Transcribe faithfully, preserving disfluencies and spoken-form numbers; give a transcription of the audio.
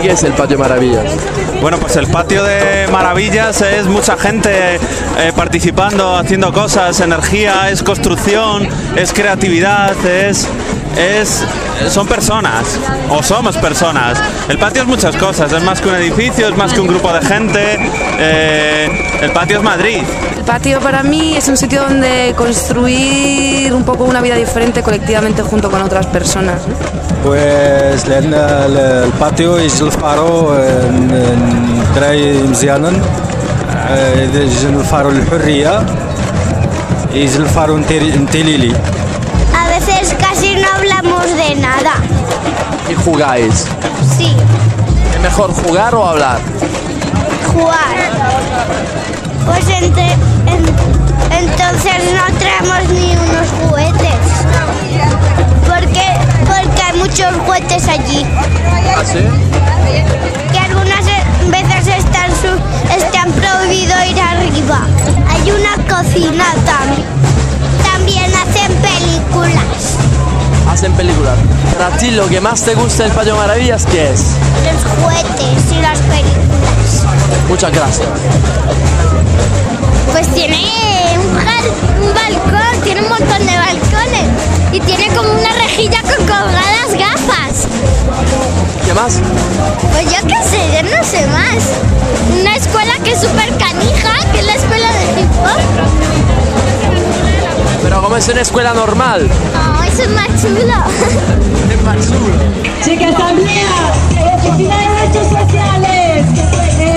qué es el Patio Maravillas? Bueno, pues el Patio de Maravillas es mucha gente eh, participando, haciendo cosas, energía, es construcción, es creatividad, es... Es, son personas, o somos personas. El patio es muchas cosas, es más que un edificio, es más que un grupo de gente. Eh, el patio es Madrid. El patio para mí es un sitio donde construir un poco una vida diferente colectivamente junto con otras personas, ¿no? Pues لأن الباتيو يجي الفارو دراي مزيانا يجي الفارو الحرية يجي الفارو نتيليلي. A veces casi no hablamos de nada. ¿Y jugáis? Sí, ¿Es mejor jugar o hablar? jugar. Pues entre, en- entonces no traemos ni unos juguetes. Porque, porque hay muchos juguetes allí. ¿Ah, sí? Que algunas veces están, su- están prohibido ir arriba. Hay una cocina también. También hacen películas. Hacen películas. Para ti, lo que más te gusta del Patio Maravillas, ¿qué es? Los juguetes y las películas. Muchas gracias. Pues tiene un, jar- un balcón, tiene un montón de balcones. Y tiene como una rejilla con colgadas gafas. ¿Qué más? Pues yo qué sé, yo no sé más. Una escuela que es súper canija, que es la escuela de hip hop. Pero como es una escuela normal. No, eso es más chulo. Es más chulo. Chicas, también, oficina de derechos sociales.